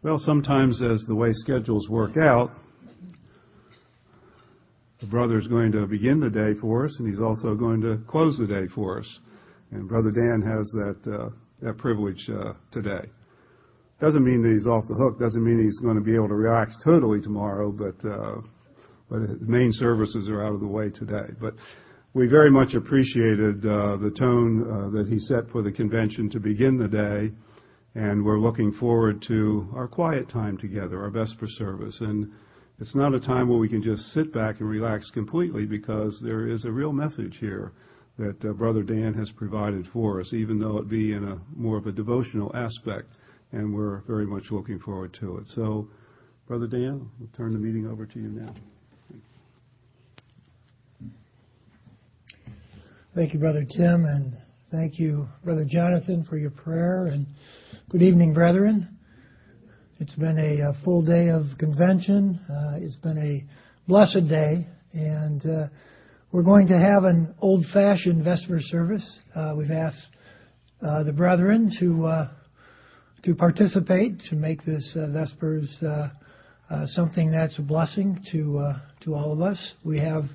Well, sometimes as the way schedules work out, the brother is going to begin the day for us, and he's also going to close the day for us. And Brother Dan has that privilege today. Doesn't mean that he's off the hook. Doesn't mean he's going to be able to relax totally tomorrow, but the main services are out of the way today. But we very much appreciated the tone that he set for the convention to begin the day, and we're looking forward to our quiet time together, our Vesper service. And it's not a time where we can just sit back and relax completely, because there is a real message here that Brother Dan has provided for us, even though it be in a more of a devotional aspect, and we're very much looking forward to it. So, Brother Dan, I'll turn the meeting over to you now. Thank you, Brother Tim, and thank you, Brother Jonathan, for your prayer, and good evening, brethren. It's been a full day of convention. It's been a blessed day, and we're going to have an old-fashioned Vesper service. We've asked the brethren to participate, to make this Vespers something that's a blessing to all of us. We have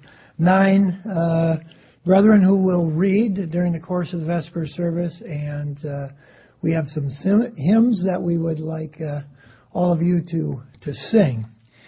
9 brethren who will read during the course of the Vesper service, and we have some hymns that we would like all of you to sing.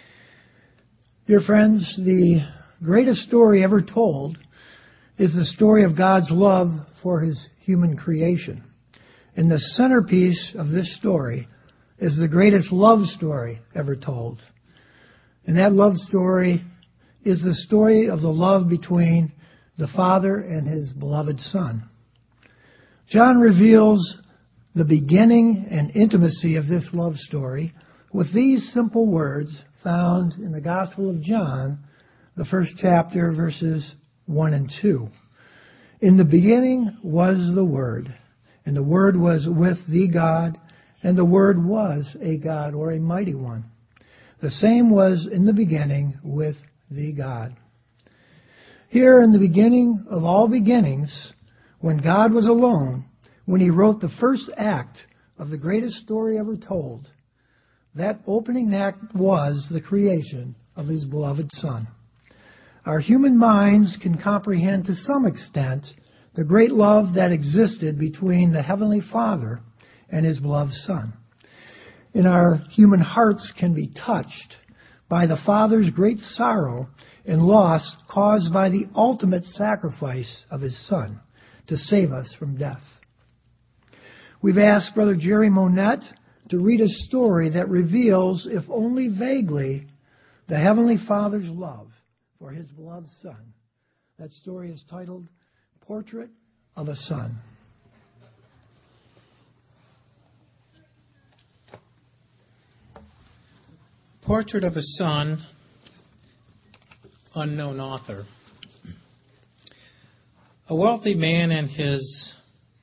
Dear friends, the greatest story ever told is the story of God's love for His human creation. And the centerpiece of this story is the greatest love story ever told. And that love story is the story of the love between the Father and His beloved Son. John reveals the beginning and intimacy of this love story with these simple words found in the Gospel of John, the first chapter, verses 1 and 2. In the beginning was the Word, and the Word was with the God, and the Word was a God, or a mighty one. The same was in the beginning with the God. Here in the beginning of all beginnings, when God was alone, when He wrote the first act of the greatest story ever told, that opening act was the creation of His beloved Son. Our human minds can comprehend to some extent the great love that existed between the Heavenly Father and His beloved Son. And our human hearts can be touched by the Father's great sorrow and loss caused by the ultimate sacrifice of His Son to save us from death. We've asked Brother Jerry Monette to read a story that reveals, if only vaguely, the Heavenly Father's love for His beloved Son. That story is titled Portrait of a Son. Portrait of a Son, unknown author. A wealthy man and his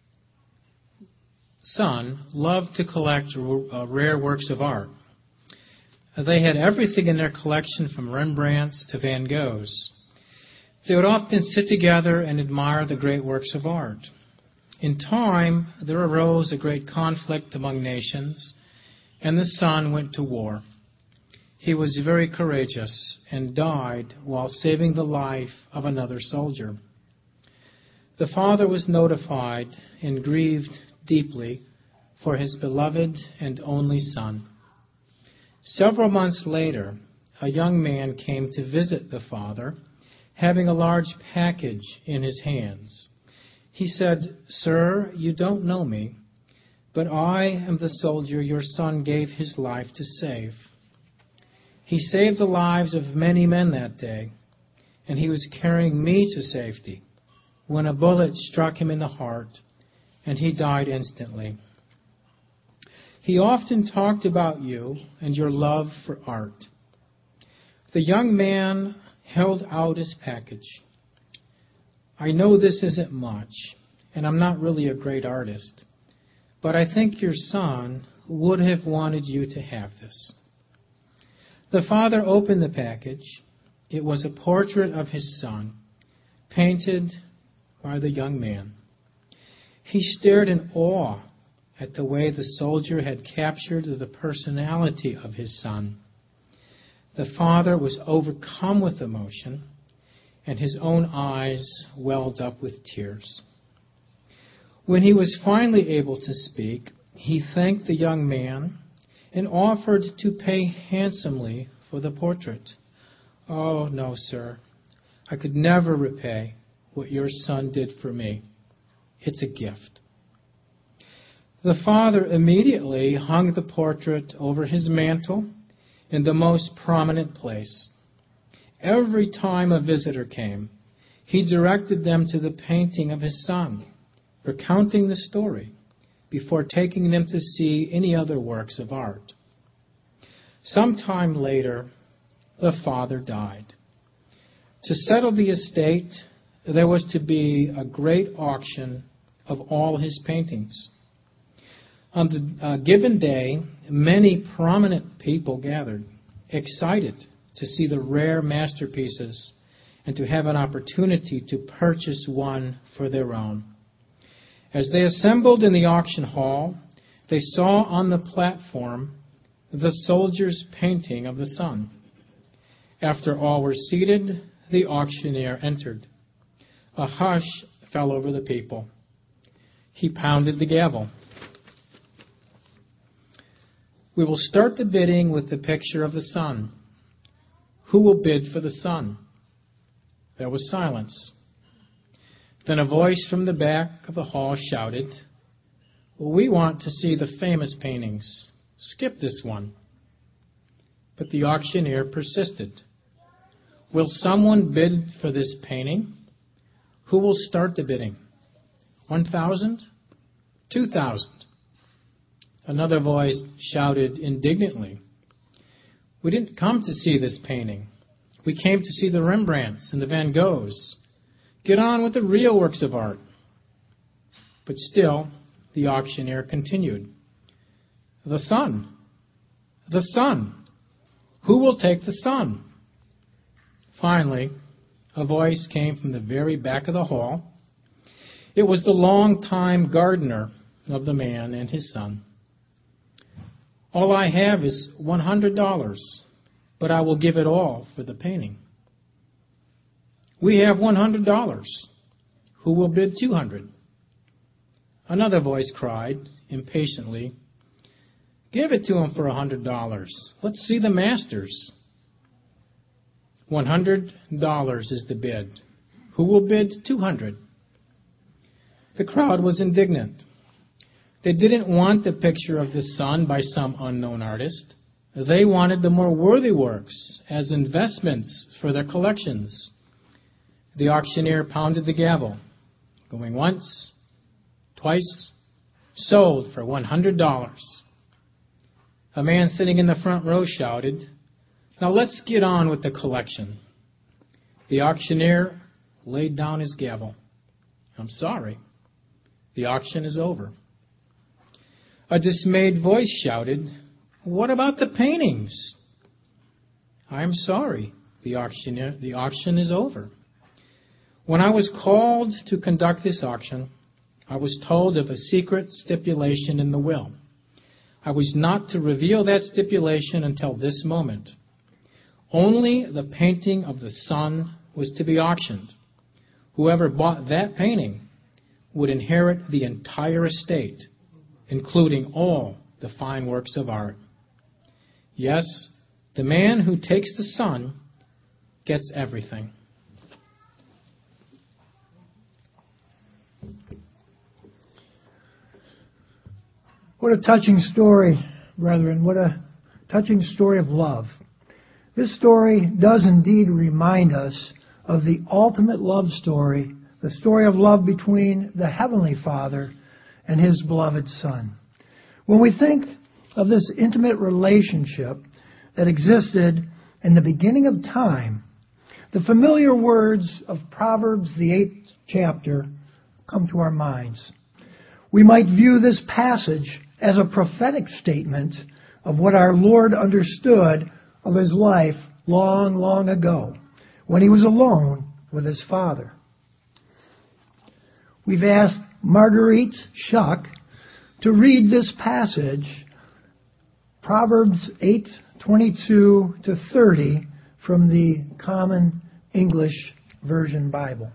son loved to collect rare works of art. They had everything in their collection, from Rembrandts to Van Goghs. They would often sit together and admire the great works of art. In time, there arose a great conflict among nations, and the son went to war. He was very courageous and died while saving the life of another soldier. The father was notified and grieved deeply for his beloved and only son. Several months later, a young man came to visit the father, having a large package in his hands. He said, "Sir, you don't know me, but I am the soldier your son gave his life to save. He saved the lives of many men that day, and he was carrying me to safety when a bullet struck him in the heart, and he died instantly. He often talked about you and your love for art." The young man held out his package. "I know this isn't much, and I'm not really a great artist, but I think your son would have wanted you to have this." The father opened the package. It was a portrait of his son, painted by the young man. He stared in awe at the way the soldier had captured the personality of his son. The father was overcome with emotion, and his own eyes welled up with tears. When he was finally able to speak, he thanked the young man and offered to pay handsomely for the portrait. "Oh, no, sir. I could never repay what your son did for me. It's a gift." The father immediately hung the portrait over his mantel in the most prominent place. Every time a visitor came, he directed them to the painting of his son, recounting the story before taking them to see any other works of art. Sometime later, the father died. To settle the estate, there was to be a great auction of all his paintings. On a given day, many prominent people gathered, excited to see the rare masterpieces and to have an opportunity to purchase one for their own. As they assembled in the auction hall, they saw on the platform the soldier's painting of the sun. After all were seated, the auctioneer entered. A hush fell over the people. He pounded the gavel. "We will start the bidding with the picture of the sun. Who will bid for the sun?" There was silence. Then a voice from the back of the hall shouted, "We want to see the famous paintings. Skip this one." But the auctioneer persisted. "Will someone bid for this painting? Who will start the bidding? 1,000? 2,000? Another voice shouted indignantly, "We didn't come to see this painting. We came to see the Rembrandts and the Van Goghs. Get on with the real works of art." But still, the auctioneer continued, "The sun. The sun. Who will take the sun?" Finally, a voice came from the very back of the hall. It was the longtime gardener of the man and his son. "All I have is $100, but I will give it all for the painting." "We have $100. Who will bid 200? Another voice cried impatiently, "Give it to him for $100. Let's see the masters." $100 is the bid. Who will bid 200? The crowd was indignant. They didn't want the picture of the sun by some unknown artist. They wanted the more worthy works as investments for their collections. The auctioneer pounded the gavel, going once, twice, sold for $100. A man sitting in the front row shouted, "Now let's get on with the collection." The auctioneer laid down his gavel. "I'm sorry. The auction is over." A dismayed voice shouted, "What about the paintings?" "I'm sorry, the auctioneer. The auction is over. When I was called to conduct this auction, I was told of a secret stipulation in the will. I was not to reveal that stipulation until this moment. Only the painting of the sun was to be auctioned. Whoever bought that painting would inherit the entire estate, including all the fine works of art. Yes, the man who takes the sun gets everything." What a touching story, brethren. What a touching story of love. This story does indeed remind us of the ultimate love story, the story of love between the Heavenly Father and His beloved Son. When we think of this intimate relationship that existed in the beginning of time, the familiar words of Proverbs, the 8th chapter, come to our minds. We might view this passage as a prophetic statement of what our Lord understood of His life long, long ago, when He was alone with His Father. We've asked Marguerite Schuck to read this passage, Proverbs 8:22 to 30 from the Common English Version Bible.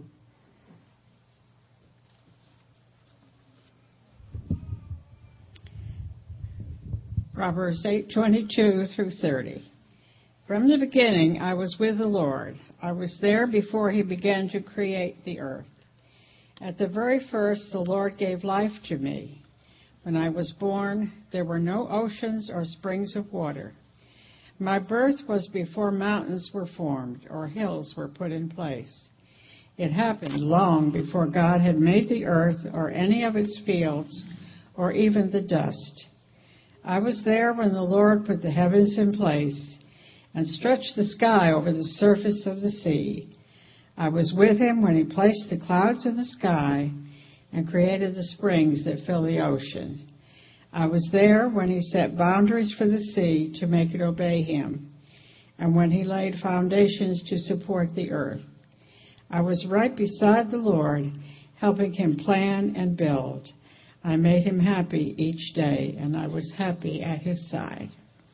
Proverbs 8:22 through 30. From the beginning I was with the Lord. I was there before he began to create the earth. At the very first the Lord gave life to me. When I was born, there were no oceans or springs of water. My birth was before mountains were formed or hills were put in place. It happened long before God had made the earth or any of its fields or even the dust. I was there when the Lord put the heavens in place and stretched the sky over the surface of the sea. I was with him when he placed the clouds in the sky and created the springs that fill the ocean. I was there when he set boundaries for the sea to make it obey him, and when he laid foundations to support the earth. I was right beside the Lord, helping him plan and build. I made him happy each day, and I was happy at his side.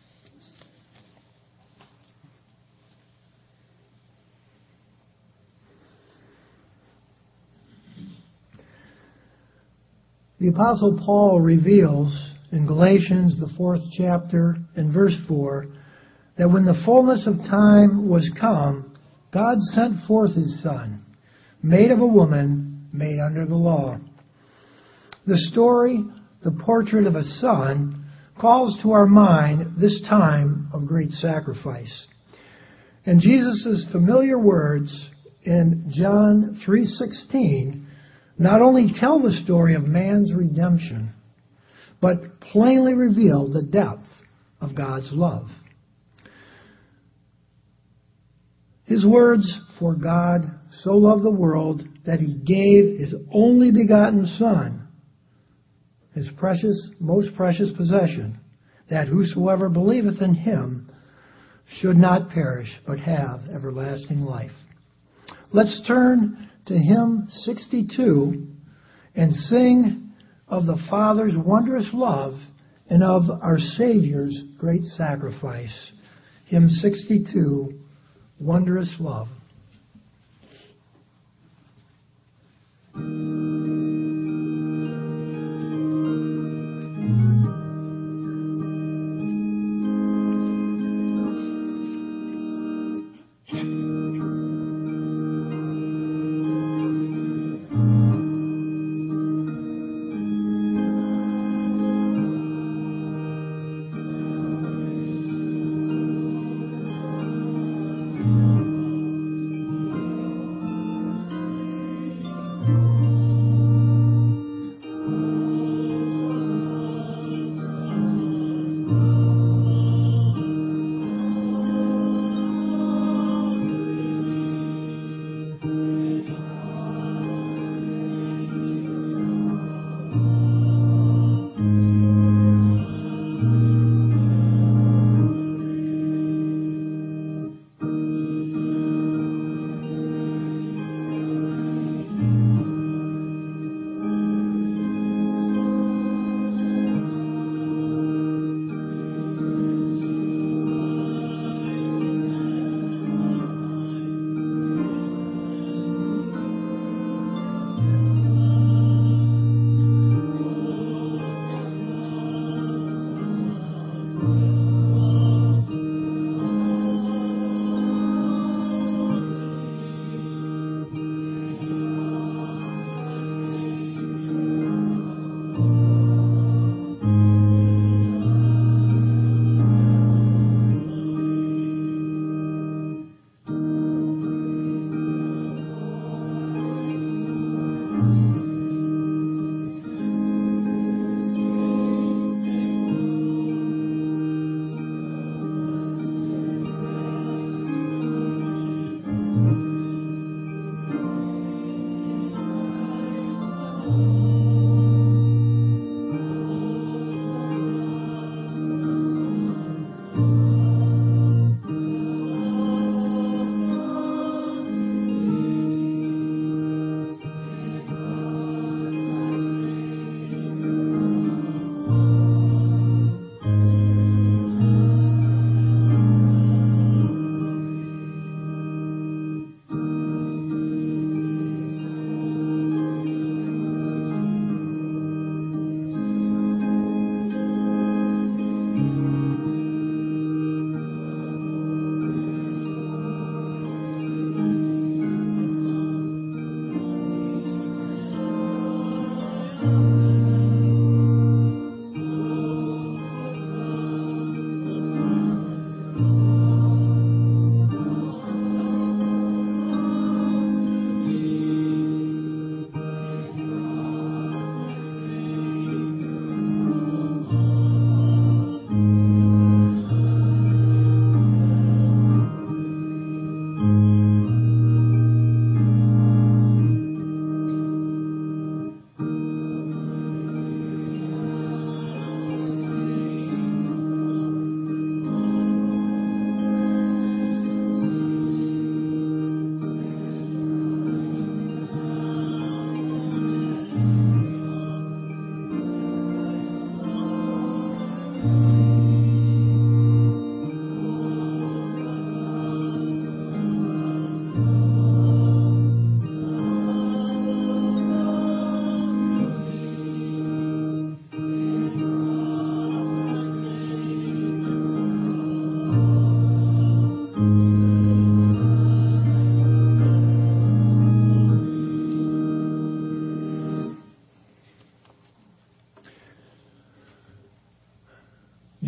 The Apostle Paul reveals in Galatians, the 4th chapter, and verse 4, that when the fullness of time was come, God sent forth his Son, made of a woman, made under the law. The story, the portrait of a son, calls to our mind this time of great sacrifice. And Jesus' familiar words in John 3:16 not only tell the story of man's redemption, but plainly reveal the depth of God's love. His words, "For God so loved the world that he gave his only begotten Son, his precious, most precious possession, that whosoever believeth in him should not perish, but have everlasting life." Let's turn to hymn 62 and sing of the Father's wondrous love and of our Savior's great sacrifice. Hymn 62, Wondrous Love.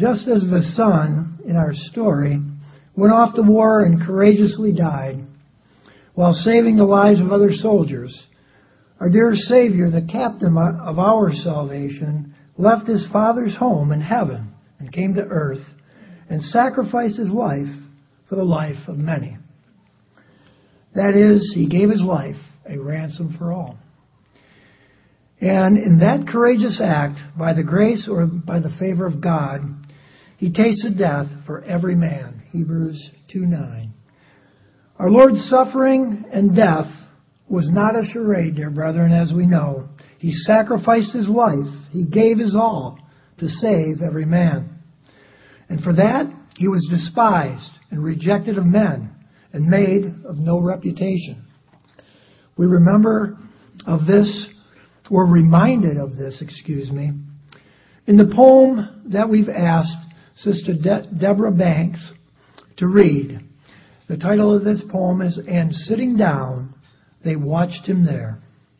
just as the son in our story went off to war and courageously died while saving the lives of other soldiers, our dear Savior, the captain of our salvation, left his Father's home in heaven and came to earth and sacrificed his life for the life of many. That is, he gave his life a ransom for all. And in that courageous act, by the grace or by the favor of God, he tasted death for every man. Hebrews 2:9. Our Lord's suffering and death was not a charade, dear brethren, as we know. He sacrificed his life. He gave his all to save every man. And for that, he was despised and rejected of men and made of no reputation. We remember of this, or reminded of this, in the poem that we've asked Sister Deborah Banks to read. The title of this poem is, "And Sitting Down, They Watched Him There."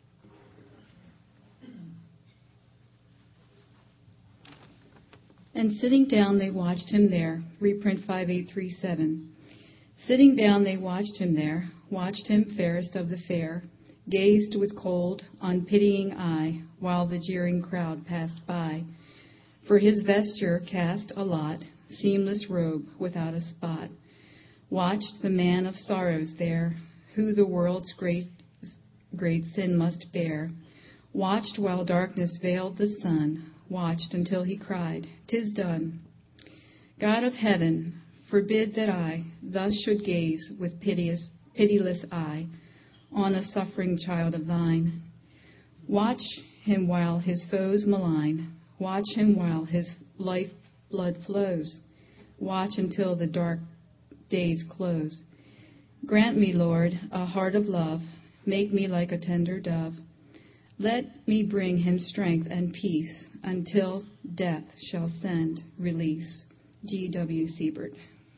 And sitting down, they watched him there. Reprint 5837. Sitting down, they watched him there, watched him fairest of the fair, gazed with cold, unpitying eye, while the jeering crowd passed by. For his vesture cast a lot, seamless robe without a spot. Watched the man of sorrows there, who the world's great sin must bear. Watched while darkness veiled the sun, watched until he cried, "'Tis done." God of heaven, forbid that I thus should gaze with pitiless eye on a suffering child of thine. Watch him while his foes malign. Watch him while his life blood flows. Watch until the dark days close. Grant me, Lord, a heart of love. Make me like a tender dove. Let me bring him strength and peace until death shall send release. G.W. Siebert.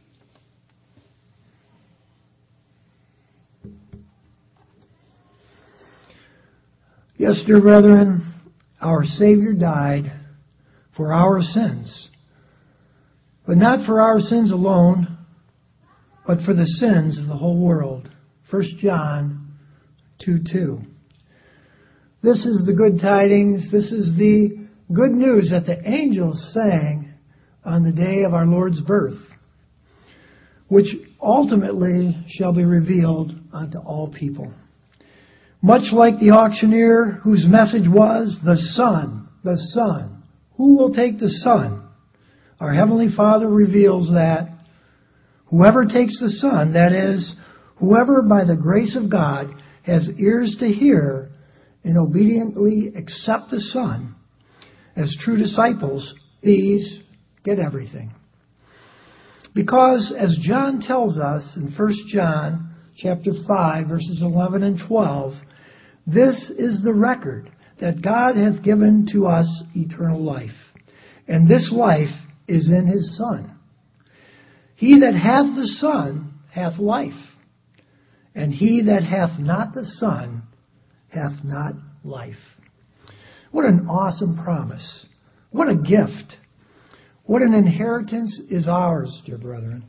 Yes, dear brethren, our Savior died for our sins, but not for our sins alone, but for the sins of the whole world. 1 John 2:2. This is the good tidings. This is the good news that the angels sang on the day of our Lord's birth, which ultimately shall be revealed unto all people. Much like the auctioneer whose message was, the Son, the Son. Who will take the Son? Our Heavenly Father reveals that whoever takes the Son, that is, whoever by the grace of God has ears to hear and obediently accept the Son as true disciples, these get everything. Because, as John tells us in 1 John chapter 5, verses 11 and 12, this is the record that God hath given to us eternal life, and this life is in his Son. He that hath the Son hath life, and he that hath not the Son hath not life. What an awesome promise. What a gift. What an inheritance is ours, dear brethren.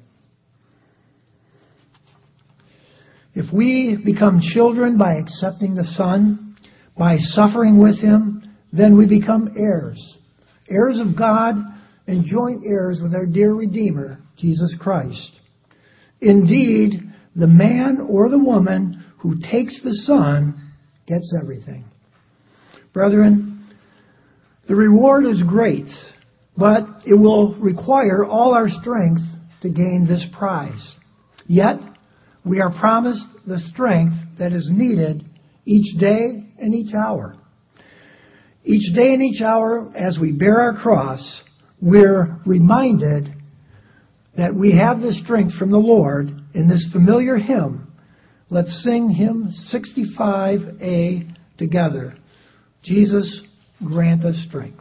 If we become children by accepting the Son, by suffering with him, then we become heirs. Heirs of God and joint heirs with our dear Redeemer, Jesus Christ. Indeed, the man or the woman who takes the Son gets everything. Brethren, the reward is great, but it will require all our strength to gain this prize. Yet, we are promised the strength that is needed each day and each hour. Each day and each hour, as we bear our cross, we're reminded that we have the strength from the Lord in this familiar hymn. Let's sing hymn 65A together. Jesus, grant us strength.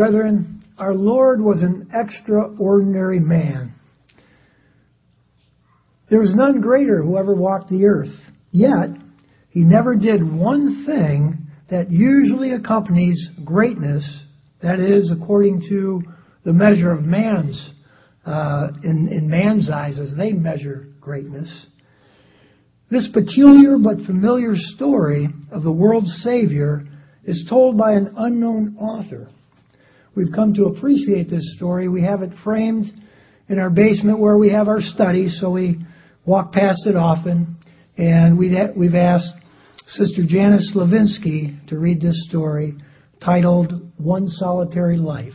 Brethren, our Lord was an extraordinary man. There was none greater who ever walked the earth. Yet, he never did one thing that usually accompanies greatness, that is, according to the measure of man's, in man's eyes as they measure greatness. This peculiar but familiar story of the world's Savior is told by an unknown author. We've come to appreciate this story. We have it framed in our basement where we have our studies, so we walk past it often. And we've asked Sister Janice Slavinsky to read this story titled One Solitary Life.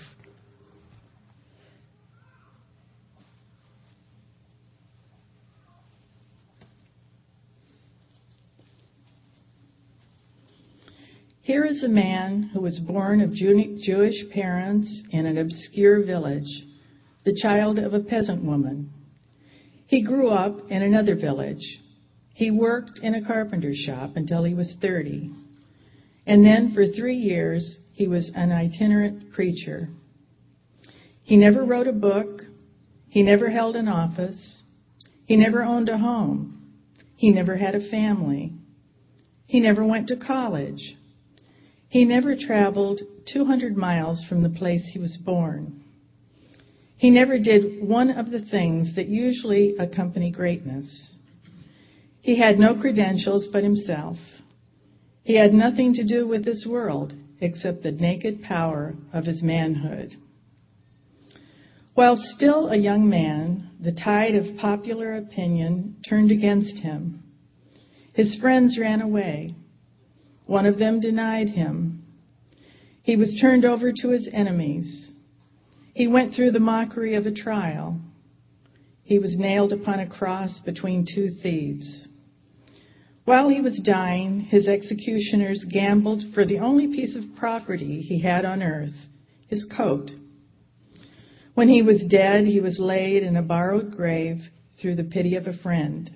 Here is a man who was born of Jewish parents in an obscure village, the child of a peasant woman. He grew up in another village. He worked in a carpenter shop until he was 30. And then for 3 years, he was an itinerant preacher. He never wrote a book. He never held an office. He never owned a home. He never had a family. He never went to college. He never traveled 200 miles from the place he was born. He never did one of the things that usually accompany greatness. He had no credentials but himself. He had nothing to do with this world except the naked power of his manhood. While still a young man, the tide of popular opinion turned against him. His friends ran away. One of them denied him. He was turned over to his enemies. He went through the mockery of a trial. He was nailed upon a cross between 2 thieves. While he was dying, his executioners gambled for the only piece of property he had on earth, his coat. When he was dead, he was laid in a borrowed grave through the pity of a friend.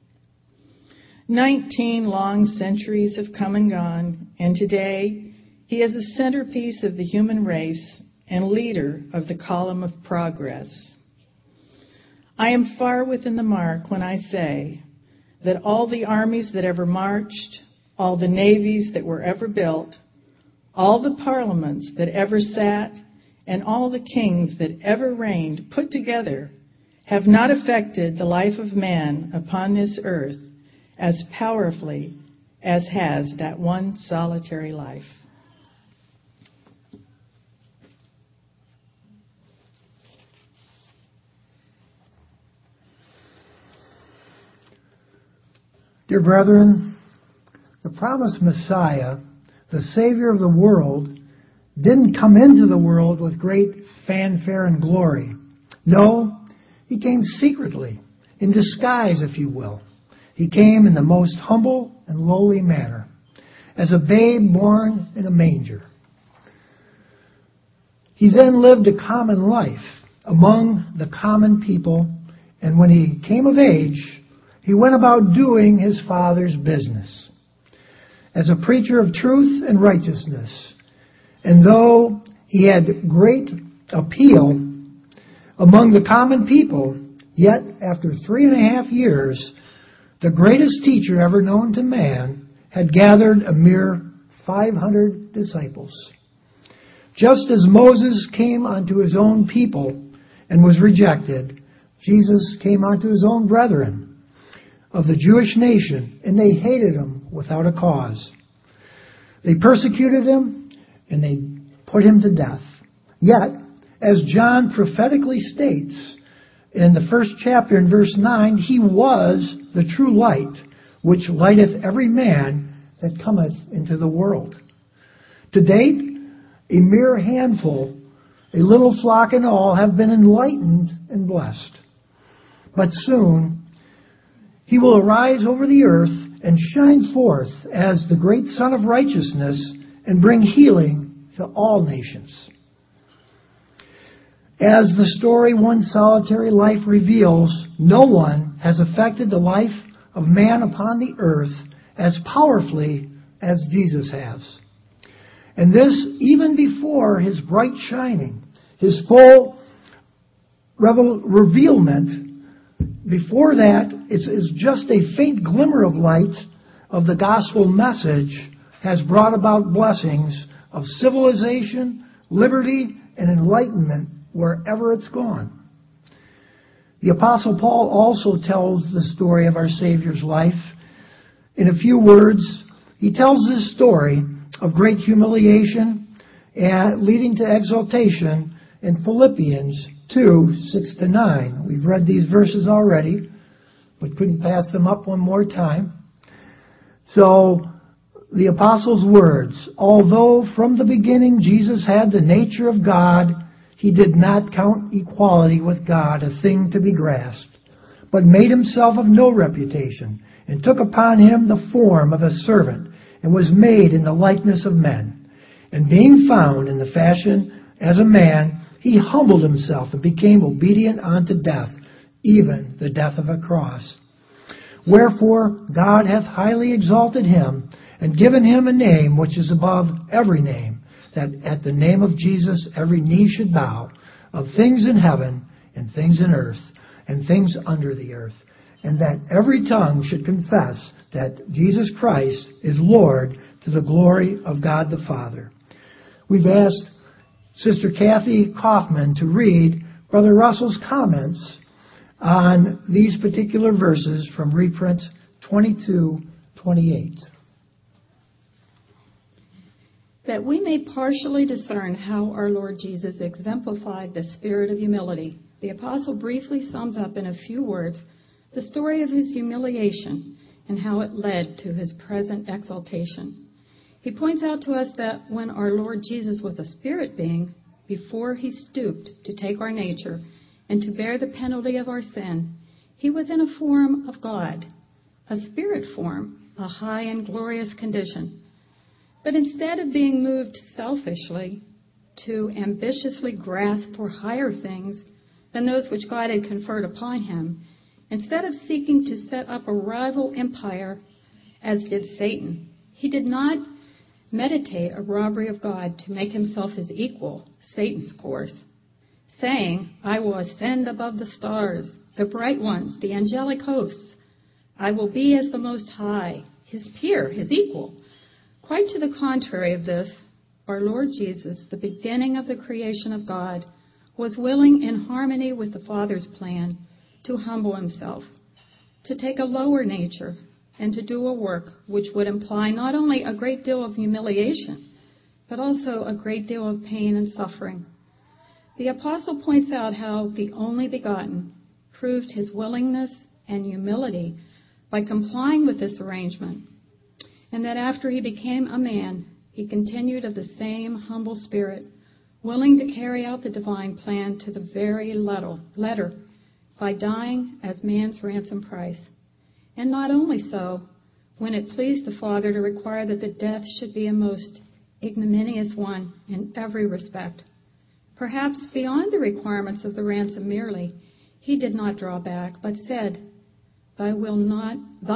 19 long centuries have come and gone, and today he is a centerpiece of the human race and leader of the column of progress. I am far within the mark when I say that all the armies that ever marched, all the navies that were ever built, all the parliaments that ever sat, and all the kings that ever reigned put together have not affected the life of man upon this earth as powerfully as has that one solitary life. Dear brethren, the promised Messiah, the Savior of the world, didn't come into the world with great fanfare and glory. No, he came secretly, in disguise, if you will. He came in the most humble and lowly manner, as a babe born in a manger. He then lived a common life among the common people, and when he came of age, he went about doing his Father's business as a preacher of truth and righteousness. And though he had great appeal among the common people, yet after 3.5 years, the greatest teacher ever known to man had gathered a mere 500 disciples. Just as Moses came unto his own people and was rejected, Jesus came unto his own brethren of the Jewish nation, and they hated him without a cause. They persecuted him, and they put him to death. Yet, as John prophetically states in the 1st chapter in verse 9, he was the true light, which lighteth every man that cometh into the world. To date, a mere handful, a little flock in all, have been enlightened and blessed. But soon, he will arise over the earth and shine forth as the great Son of Righteousness and bring healing to all nations. As the story One Solitary Life reveals, no one has affected the life of man upon the earth as powerfully as Jesus has. And this even before his bright shining, his full revealment. Before that, it's just a faint glimmer of light of the gospel message has brought about blessings of civilization, liberty, and enlightenment wherever it's gone. The Apostle Paul also tells the story of our Savior's life. In a few words, he tells this story of great humiliation and leading to exaltation in Philippians 2:6-9. We've read these verses already, but couldn't pass them up one more time. So, the Apostle's words, although from the beginning Jesus had the nature of God, he did not count equality with God a thing to be grasped, but made himself of no reputation, and took upon him the form of a servant, and was made in the likeness of men. And being found in the fashion as a man, he humbled himself and became obedient unto death, even the death of a cross. Wherefore God hath highly exalted him, and given him a name which is above every name, that at the name of Jesus every knee should bow, of things in heaven, and things in earth, and things under the earth, and that every tongue should confess that Jesus Christ is Lord, to the glory of God the Father. We've asked Sister Kathy Kaufman to read Brother Russell's comments on these particular verses from reprint 22:28. That we may partially discern how our Lord Jesus exemplified the spirit of humility, the apostle briefly sums up in a few words the story of his humiliation and how it led to his present exaltation. He points out to us that when our Lord Jesus was a spirit being, before he stooped to take our nature and to bear the penalty of our sin, he was in a form of God, a spirit form, a high and glorious condition. But instead of being moved selfishly to ambitiously grasp for higher things than those which God had conferred upon him, instead of seeking to set up a rival empire, as did Satan, he did not meditate a robbery of God to make himself his equal, Satan's course, saying, I will ascend above the stars, the bright ones, the angelic hosts. I will be as the Most High, his peer, his equal. Quite to the contrary of this, our Lord Jesus, the beginning of the creation of God, was willing, in harmony with the Father's plan, to humble himself, to take a lower nature, and to do a work which would imply not only a great deal of humiliation, but also a great deal of pain and suffering. The apostle points out how the only begotten proved his willingness and humility by complying with this arrangement, and that after he became a man, he continued of the same humble spirit, willing to carry out the divine plan to the very letter by dying as man's ransom price. And not only so, when it pleased the Father to require that the death should be a most ignominious one in every respect, perhaps beyond the requirements of the ransom merely, he did not draw back, but said, Thy will, not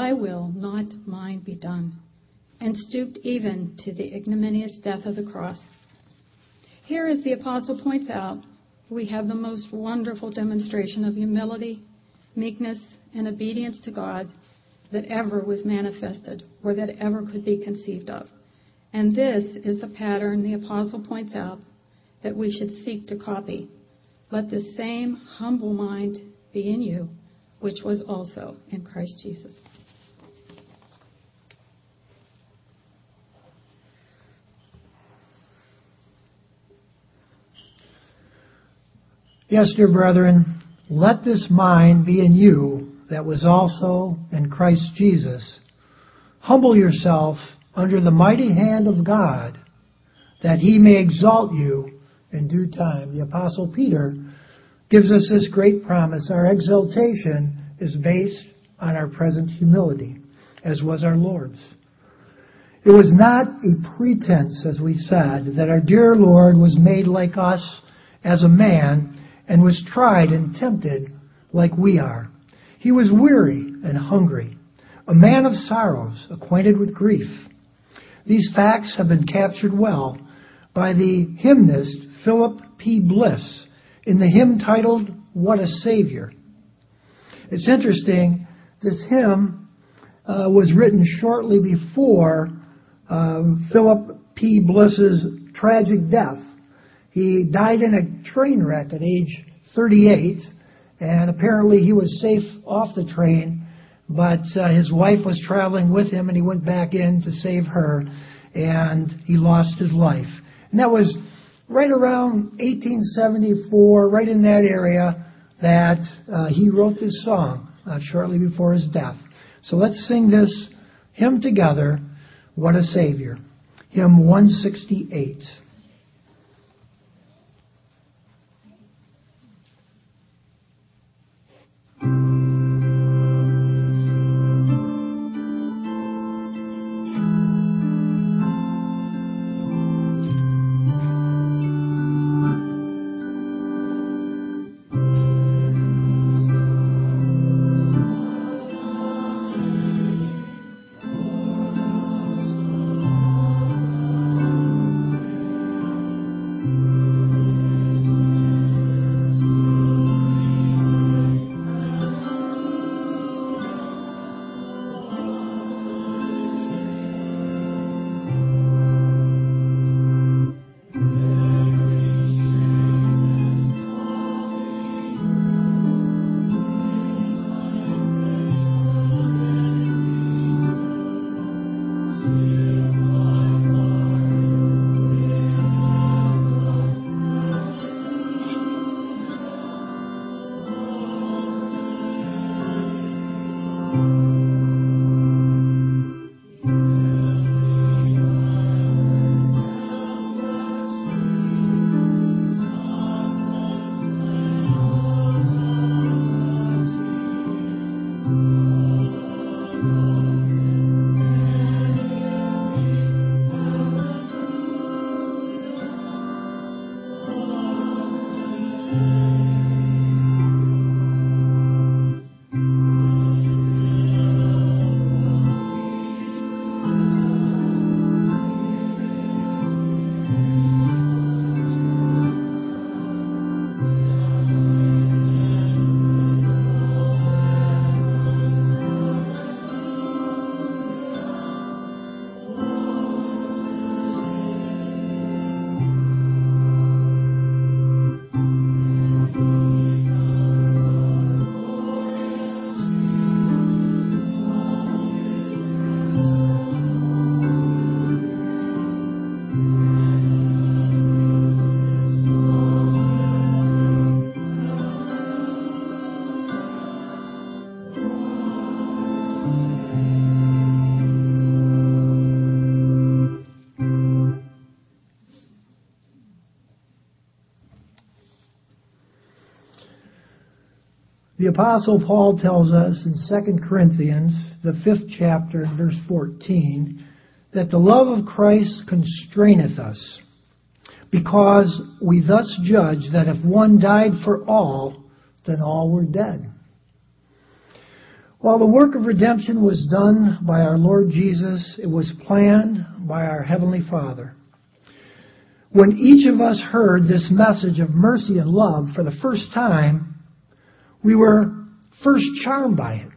mine be done, and stooped even to the ignominious death of the cross. Here, as the apostle points out, we have the most wonderful demonstration of humility, meekness, and obedience to God that ever was manifested or that ever could be conceived of. And this is the pattern the apostle points out that we should seek to copy. Let the same humble mind be in you, which was also in Christ Jesus. Yes, dear brethren, let this mind be in you that was also in Christ Jesus. Humble yourself under the mighty hand of God, that he may exalt you in due time. The Apostle Peter gives us this great promise. Our exaltation is based on our present humility, as was our Lord's. It was not a pretense, as we said, that our dear Lord was made like us as a man and was tried and tempted like we are. He was weary and hungry, a man of sorrows, acquainted with grief. These facts have been captured well by the hymnist Philip P. Bliss in the hymn titled, "What a Savior." It's interesting, this hymn was written shortly before Philip P. Bliss's tragic death. He died in a train wreck at age 38, and apparently he was safe off the train, but his wife was traveling with him, and he went back in to save her, and he lost his life. And that was right around 1874, right in that area, that he wrote this song shortly before his death. So let's sing this hymn together, "What a Savior." Hymn 168. The Apostle Paul tells us in 2 Corinthians, the 5th chapter, verse 14, that the love of Christ constraineth us, because we thus judge that if one died for all, then all were dead. While the work of redemption was done by our Lord Jesus, it was planned by our Heavenly Father. When each of us heard this message of mercy and love for the first time, we were first charmed by it.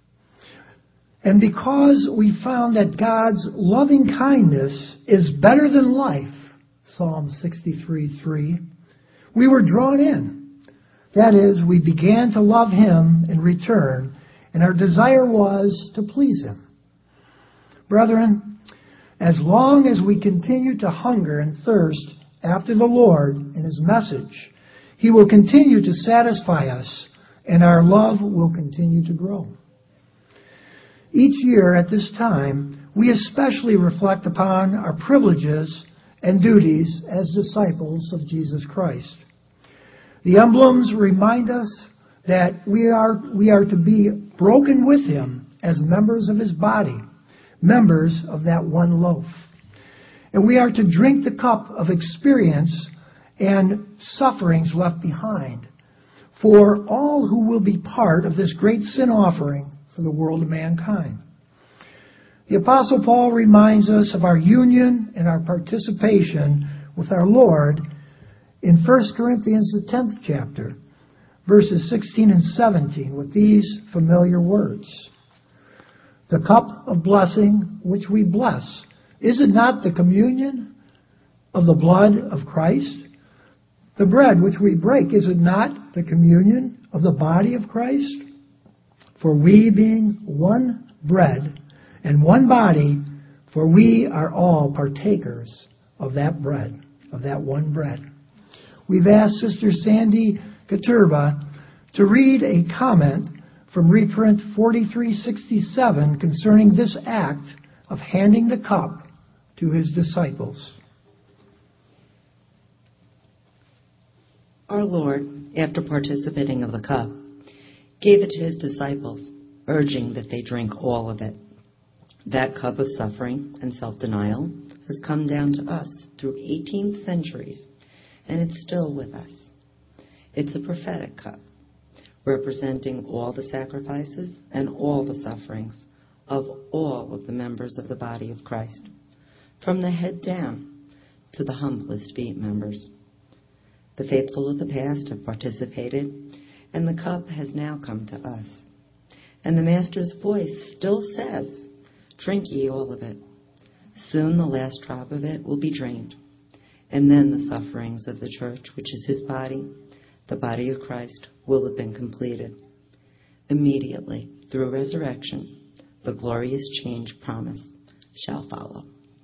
And because we found that God's loving kindness is better than life, Psalm 63:3, we were drawn in. That is, we began to love Him in return, and our desire was to please Him. Brethren, as long as we continue to hunger and thirst after the Lord and His message, He will continue to satisfy us, and our love will continue to grow. Each year at this time, we especially reflect upon our privileges and duties as disciples of Jesus Christ. The emblems remind us that we are to be broken with Him as members of His body, members of that one loaf. And we are to drink the cup of experience and sufferings left behind for all who will be part of this great sin offering for the world of mankind. The Apostle Paul reminds us of our union and our participation with our Lord in 1 Corinthians, the 10th chapter, verses 16 and 17, with these familiar words. The cup of blessing which we bless, is it not the communion of the blood of Christ? The bread which we break, is it not the communion of the body of Christ? For we, being one bread and one body, for we are all partakers of that bread, of that one bread. We've asked Sister Sandy Katurba to read a comment from reprint 4367 concerning this act of handing the cup to his disciples. Our Lord, after participating of the cup, gave it to his disciples, urging that they drink all of it. That cup of suffering and self-denial has come down to us through 18 centuries, and it's still with us. It's a prophetic cup, representing all the sacrifices and all the sufferings of all of the members of the body of Christ, from the head down to the humblest feet members. The faithful of the past have participated, and the cup has now come to us. And the Master's voice still says, "Drink ye all of it." Soon the last drop of it will be drained, and then the sufferings of the church, which is his body, the body of Christ, will have been completed. Immediately, through resurrection, the glorious change promised shall follow.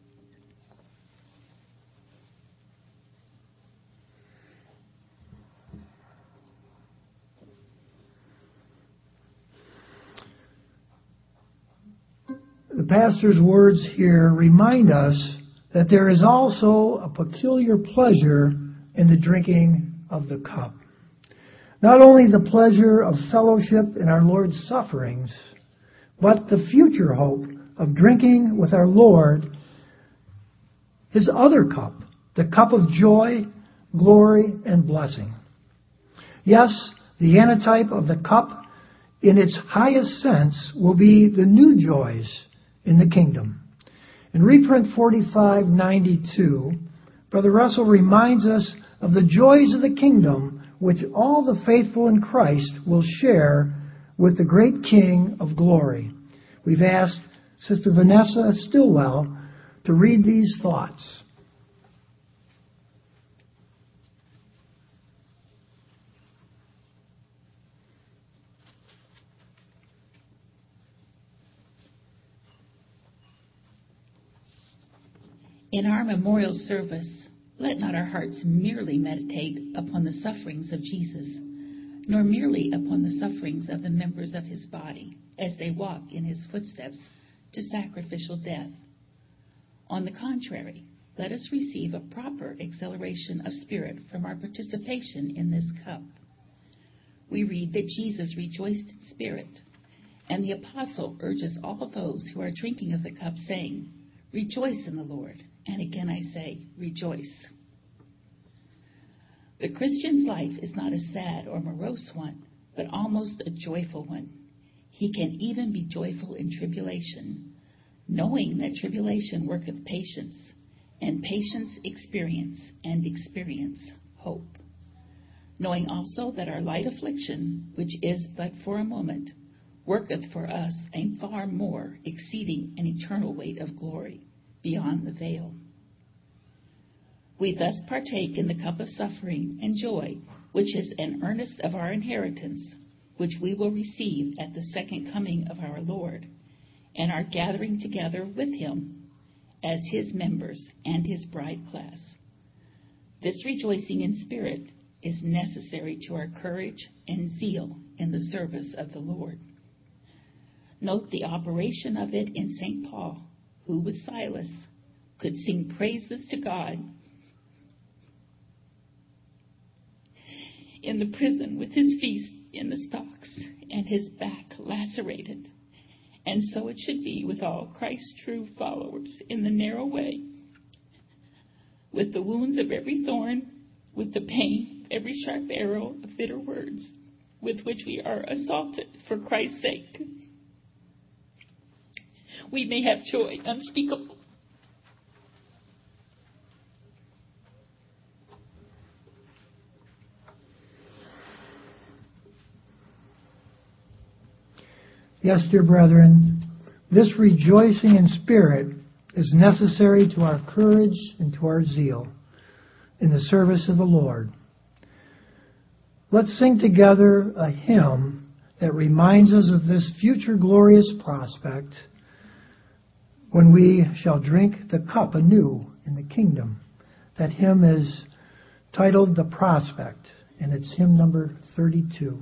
The pastor's words here remind us that there is also a peculiar pleasure in the drinking of the cup. Not only the pleasure of fellowship in our Lord's sufferings, but the future hope of drinking with our Lord his other cup, the cup of joy, glory, and blessing. Yes, the antitype of the cup in its highest sense will be the new joys in the kingdom. In reprint 4592, Brother Russell reminds us of the joys of the kingdom which all the faithful in Christ will share with the great King of glory. We've asked Sister Vanessa Stillwell to read these thoughts. In our memorial service, let not our hearts merely meditate upon the sufferings of Jesus, nor merely upon the sufferings of the members of his body as they walk in his footsteps to sacrificial death. On the contrary, let us receive a proper exhilaration of spirit from our participation in this cup. We read that Jesus rejoiced in spirit, and the apostle urges all those who are drinking of the cup, saying, "Rejoice in the Lord." And again I say, rejoice. The Christian's life is not a sad or morose one, but almost a joyful one. He can even be joyful in tribulation, knowing that tribulation worketh patience, and patience experience, and experience hope. Knowing also that our light affliction, which is but for a moment, worketh for us a far more exceeding and eternal weight of glory, beyond the veil. We thus partake in the cup of suffering and joy, which is an earnest of our inheritance, which we will receive at the second coming of our Lord, and are gathering together with him as his members and his bride class. This rejoicing in spirit is necessary to our courage and zeal in the service of the Lord. Note the operation of it in St. Paul, who with Silas could sing praises to God in the prison with his feet in the stocks and his back lacerated. And so it should be with all Christ's true followers in the narrow way, with the wounds of every thorn, with the pain of every sharp arrow of bitter words, with which we are assaulted for Christ's sake. We may have joy unspeakable. Yes, dear brethren, this rejoicing in spirit is necessary to our courage and to our zeal in the service of the Lord. Let's sing together a hymn that reminds us of this future glorious prospect when we shall drink the cup anew in the kingdom. That hymn is titled The Prospect, and it's hymn number 32.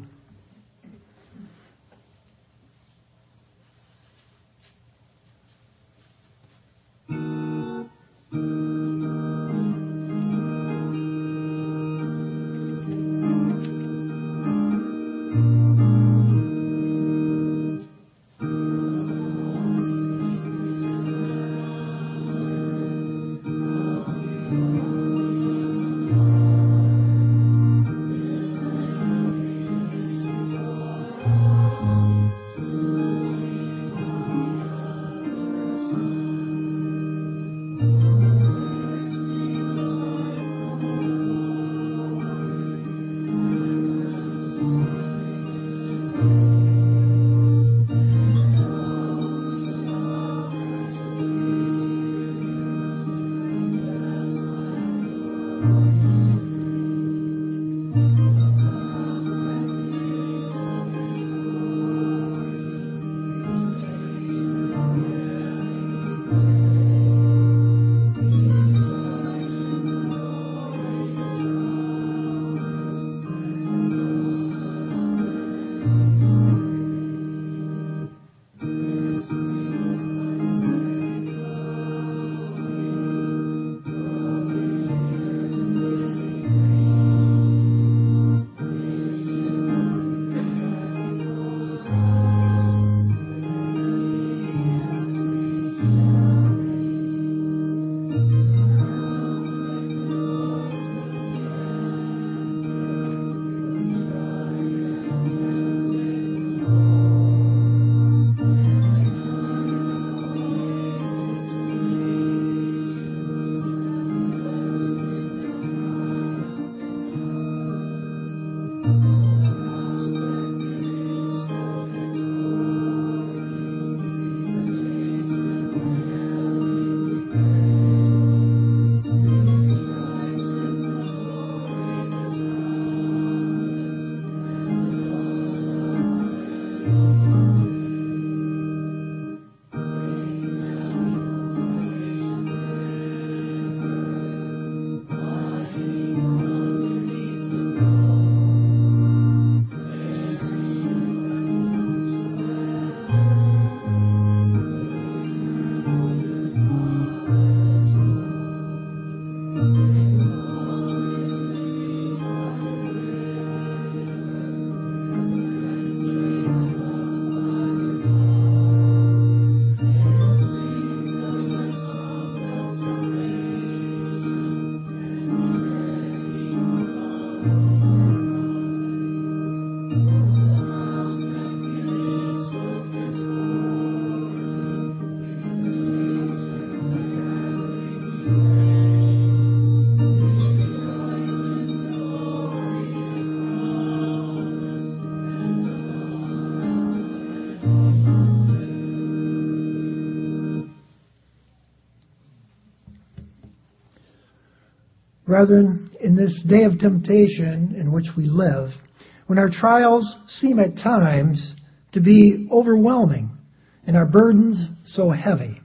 Brethren, in this day of temptation in which we live, when our trials seem at times to be overwhelming and our burdens so heavy,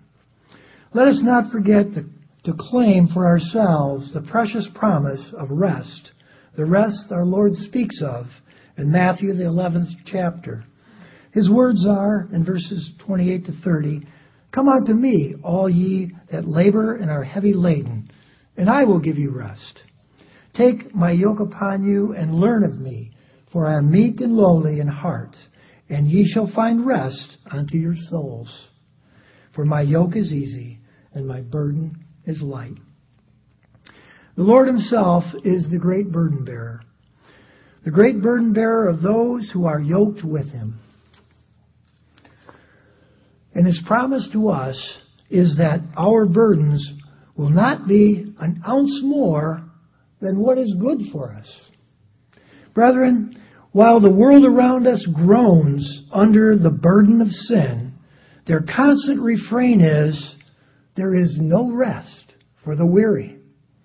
let us not forget to claim for ourselves the precious promise of rest, the rest our Lord speaks of in Matthew, the 11th chapter. His words are, in verses 28 to 30, "Come unto me, all ye that labor and are heavy laden, and I will give you rest. Take my yoke upon you and learn of me, for I am meek and lowly in heart, and ye shall find rest unto your souls. For my yoke is easy and my burden is light." The Lord himself is the great burden bearer of those who are yoked with him. And his promise to us is that our burdens will not be an ounce more than what is good for us. Brethren, While the world around us groans under the burden of sin, their constant refrain is, there is no rest for the weary.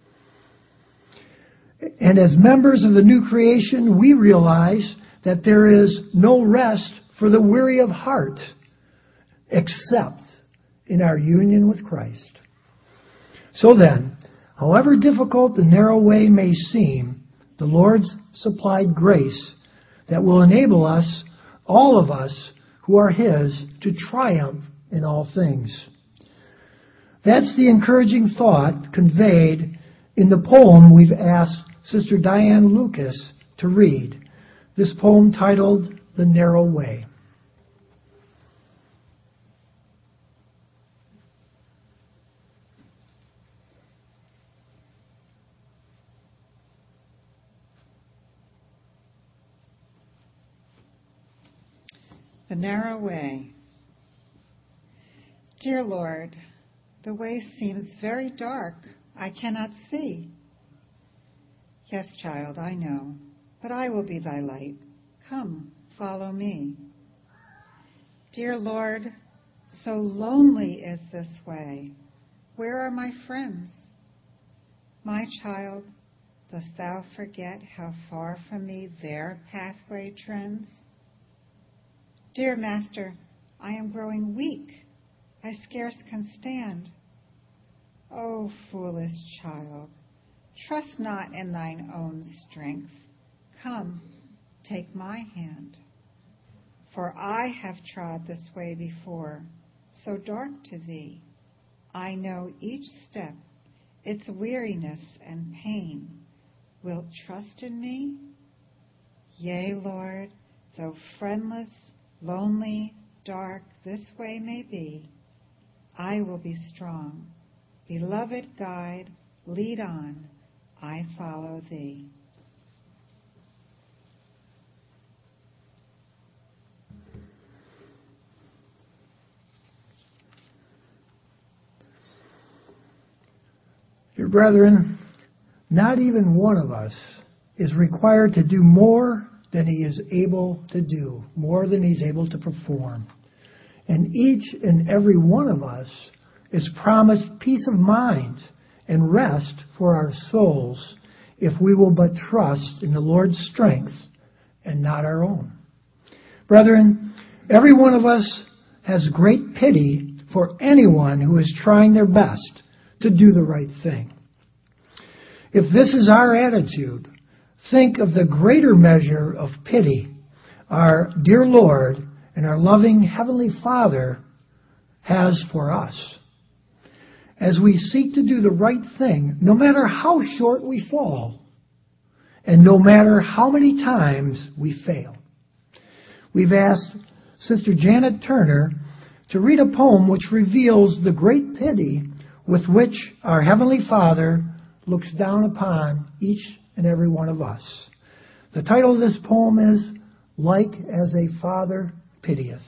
And as members of the new creation, we realize that there is no rest for the weary of heart except in our union with Christ. So then, however difficult the narrow way may seem, the Lord's supplied grace that will enable us, all of us who are His, to triumph in all things. That's the encouraging thought conveyed in the poem we've asked Sister Diane Lucas to read. This poem titled, The Narrow Way. The narrow way. Dear Lord, the way seems very dark. I cannot see. Yes, child, I know, but I will be thy light. Come, follow me. Dear Lord, so lonely is this way. Where are my friends? My child, dost thou forget how far from me their pathway trends? Dear Master, I am growing weak. I scarce can stand. O foolish child, trust not in thine own strength. Come, take my hand. For I have trod this way before, so dark to thee. I know each step, its weariness and pain. Wilt trust in me? Yea, Lord, though friendless, lonely, dark this way may be, I will be strong. Beloved guide, lead on, I follow thee. Dear brethren, not even one of us is required to do more than he is able to do, more than he's able to perform. And each and every one of us is promised peace of mind and rest for our souls if we will but trust in the Lord's strength and not our own. Brethren, every one of us has great pity for anyone who is trying their best to do the right thing. If this is our attitude, think of the greater measure of pity our dear Lord and our loving Heavenly Father has for us. As we seek to do the right thing, no matter how short we fall, and no matter how many times we fail. We've asked Sister Janet Turner to read a poem which reveals the great pity with which our Heavenly Father looks down upon each and every one of us. The title of this poem is Like as a Father Pitieth.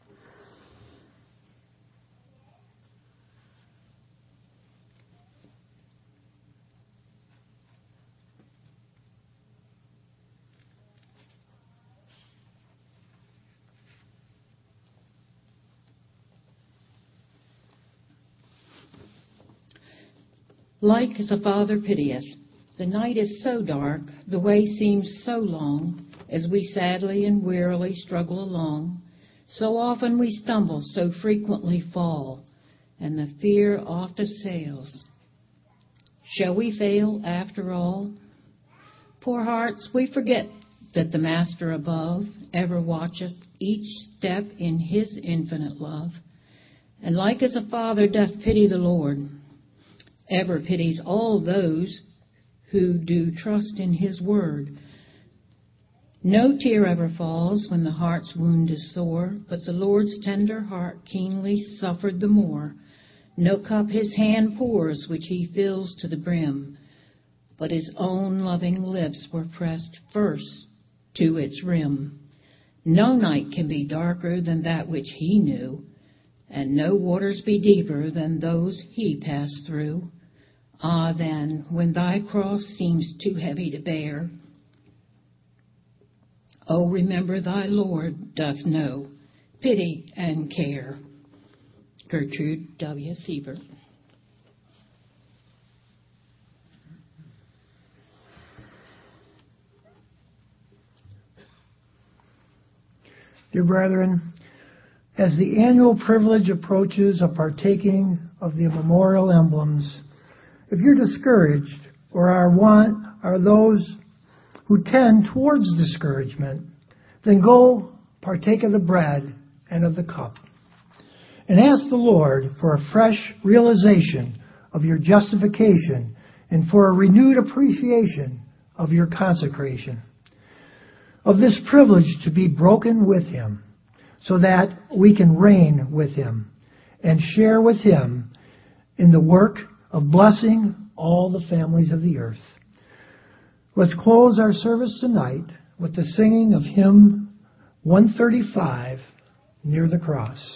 Like as a father pitieth. The night is so dark, the way seems so long, as we sadly and wearily struggle along. So often we stumble, so frequently fall, and the fear oft assails. Shall we fail after all? Poor hearts, we forget that the Master above ever watcheth each step in his infinite love, and like as a father doth pity the Lord, ever pities all those who do trust in his word. No tear ever falls when the heart's wound is sore, but the Lord's tender heart keenly suffered the more. No cup his hand pours which he fills to the brim, but his own loving lips were pressed first to its rim. No night can be darker than that which he knew, and no waters be deeper than those he passed through. Ah, then, when thy cross seems too heavy to bear, Oh, remember thy Lord doth know pity and care. Gertrude W. Siebert. Dear brethren, as the annual privilege approaches of partaking of the memorial emblems, if you're discouraged or are those who tend towards discouragement, then go partake of the bread and of the cup. And ask the Lord for a fresh realization of your justification and for a renewed appreciation of your consecration. Of this privilege to be broken with Him, so that we can reign with Him and share with Him in the work of blessing all the families of the earth. Let's close our service tonight with the singing of hymn 135, Near the Cross.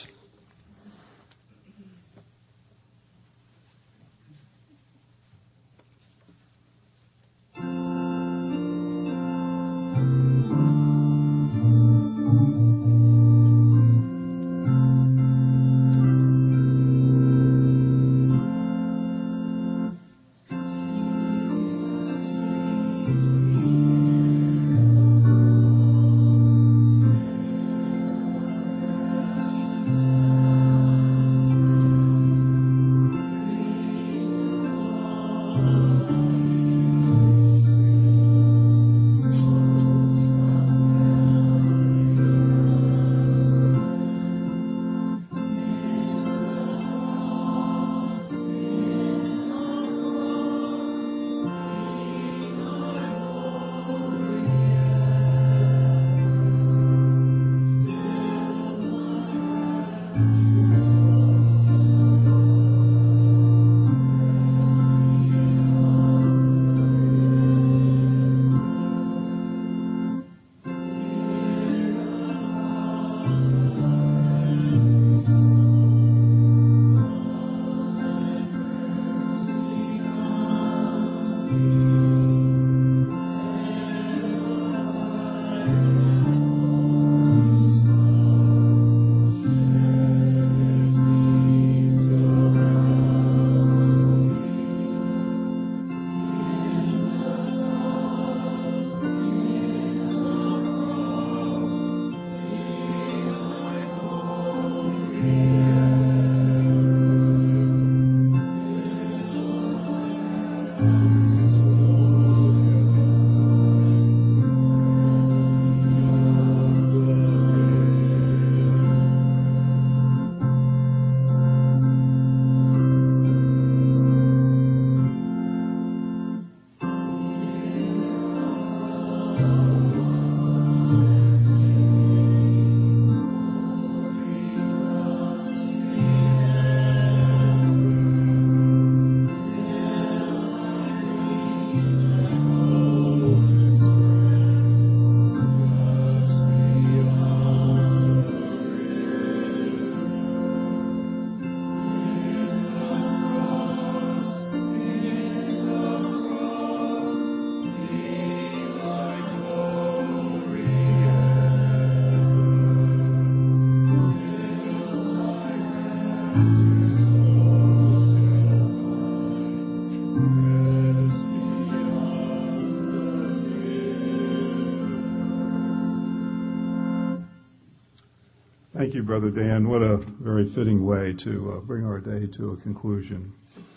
Thank you, Brother Dan. What a very fitting way to bring our day to a conclusion.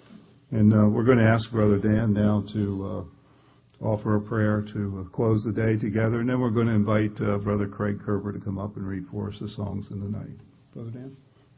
And we're going to ask Brother Dan now to offer a prayer to close the day together, and then we're going to invite Brother Craig Kerber to come up and read for us the songs in the night. Brother Dan?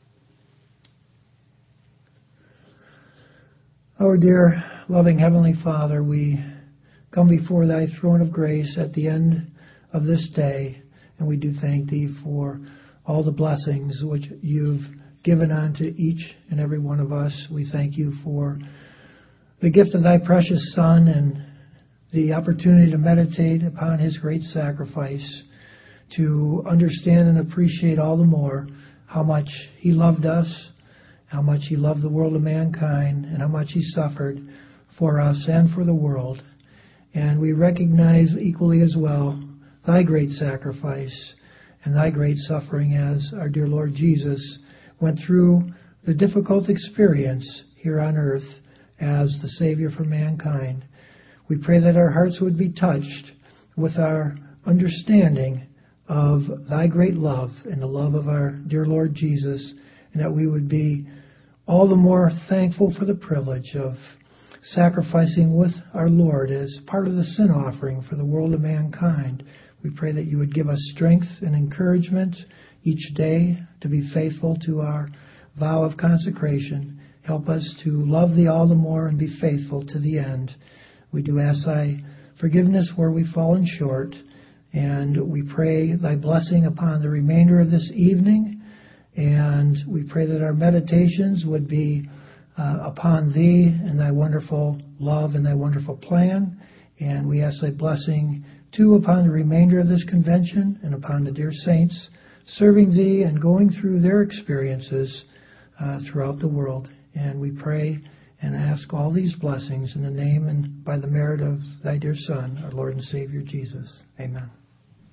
Our dear, loving Heavenly Father, we come before Thy throne of grace at the end of this day, and we do thank Thee for all the blessings which You've given unto each and every one of us. We thank You for the gift of Thy precious Son and the opportunity to meditate upon His great sacrifice, to understand and appreciate all the more how much He loved us, how much He loved the world of mankind, and how much He suffered for us and for the world. And we recognize equally as well thy great sacrifice and thy great suffering as our dear Lord Jesus went through the difficult experience here on earth as the Savior for mankind. We pray that our hearts would be touched with our understanding of thy great love and the love of our dear Lord Jesus, and that we would be all the more thankful for the privilege of sacrificing with our Lord as part of the sin offering for the world of mankind. We pray that you would give us strength and encouragement each day to be faithful to our vow of consecration. Help us to love thee all the more and be faithful to the end. We do ask thy forgiveness where we've fallen short, and we pray thy blessing upon the remainder of this evening, and we pray that our meditations would be upon thee and thy wonderful love and thy wonderful plan. And we ask thy blessing too upon the remainder of this convention and upon the dear saints serving thee and going through their experiences throughout the world. And we pray and ask all these blessings in the name and by the merit of thy dear Son, our Lord and Savior Jesus. Amen.